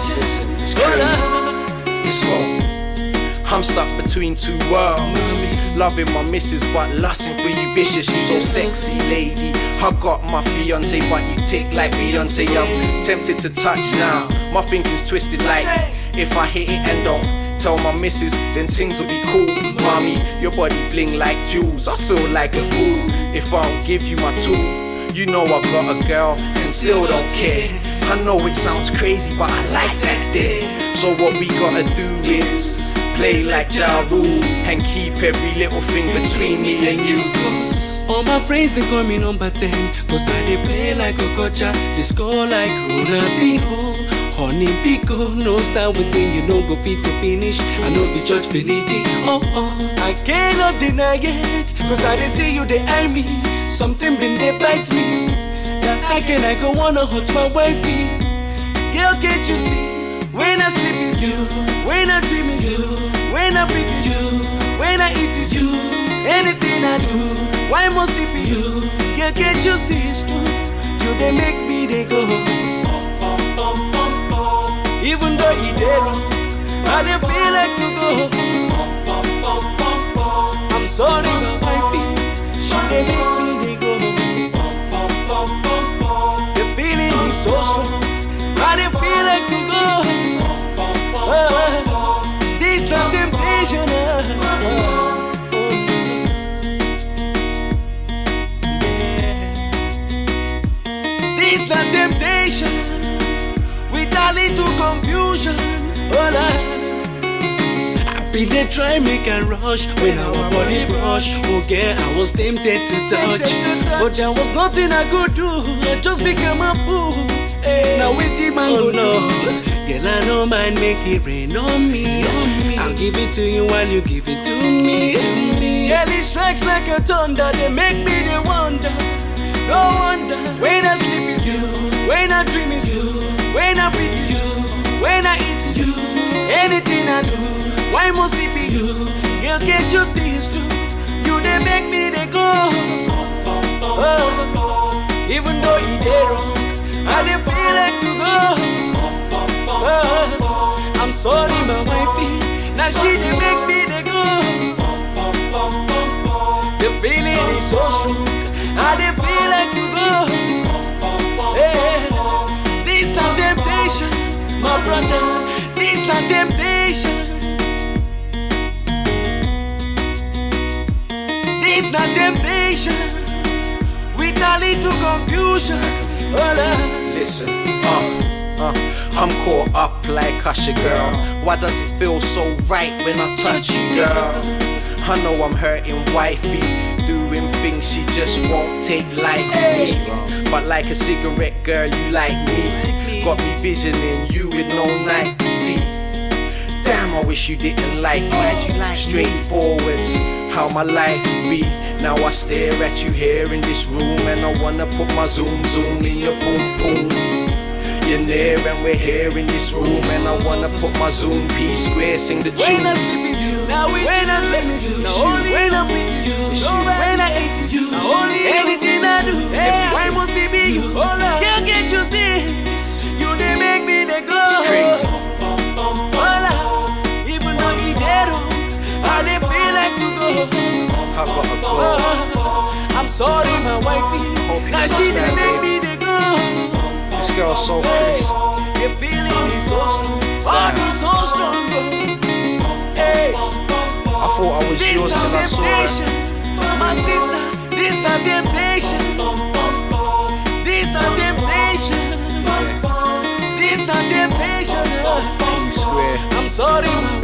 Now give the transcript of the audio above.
temptation. Listen, it's crazy. It's wrong. I'm stuck between two worlds. Loving my missus but lusting for you vicious. You so sexy, lady. I got my fiance but you tick like Beyonce. I'm tempted to touch now. My thinking's twisted like if I hit it and don't tell my missus, then things will be cool. Mommy, your body bling like jewels. I feel like a fool if I don't give you my tool. You know I got a girl and still don't care. I know it sounds crazy but I like that there. So what we gotta do is play like Ja Rule and keep every little thing between me and you. All my friends they call me number 10, cause I they play like Okocha, they score like Ronaldinho. Honey Pico, no style within you no go fit to finish. I know the judge Finidi. I cannot deny it, cause I they see you they eye me. Something been they bite me. That I go wanna hurt my wifey. Girl, can't you see? When I sleep is you, when I dream is you, when I breathe is you, when I eat is you. Anything I do, why must it be you? Girl, can't you see it's true? You they make me they go. Even though he did wrong, I they feel like to go. I'm sorry, my wifey, she they make me they go. The feeling is so strong, I they feel like to go. This not temptation. This not temptation. With a little confusion. I've been there trying make a rush when our body brush. Oh girl, I was tempted to touch, but there was nothing I could do. I just became a fool. Now waiting man go no. Girl, I don't mind make it rain on me. I'll give it to you while you give it to me. Girl, it strikes like a thunder. They make me they wonder. No wonder. When I sleep is you, when I dream is you, when I breathe is you, when I eat is you. Anything I do, why must it be you? Girl, can't you see it's true? You they make me they go. Even though you did wrong, I they feel like to go. I'm sorry, my wifey. Now she they make me they go. The feeling is so strong, I they feel like to go. This not temptation, my brother. This not temptation. This not temptation. With a little confusion. Listen, I'm caught up like Usher, girl. Why does it feel so right when I touch you, girl? I know I'm hurting wifey, doing things she just won't take like me. But like a cigarette, girl, you like me. Got me visioning you with no night tea. Damn, I wish you didn't like me. Straightforward, how my life be. Now I stare at you here in this room, and I wanna put my zoom in your boom boom. You're near and we're here in this room, and I wanna put my zoom P square, sing the tune. When I sleep is you, now when I sleep is you, only when I breathe is you, when I eat is you, only anything I do, why must it be you? Can't get you see, you they make me they go. Crazy. Even though he dead, I they feel like to go. I gotta go. I'm sorry, my wifey. Now she they make me they go. This girl's so pretty. The feeling is so strong. Oh, it's so strong. Hey, I thought I was yours till I saw her. My sister, this not temptation. This not temptation. This not temptation. P square. I'm sorry, my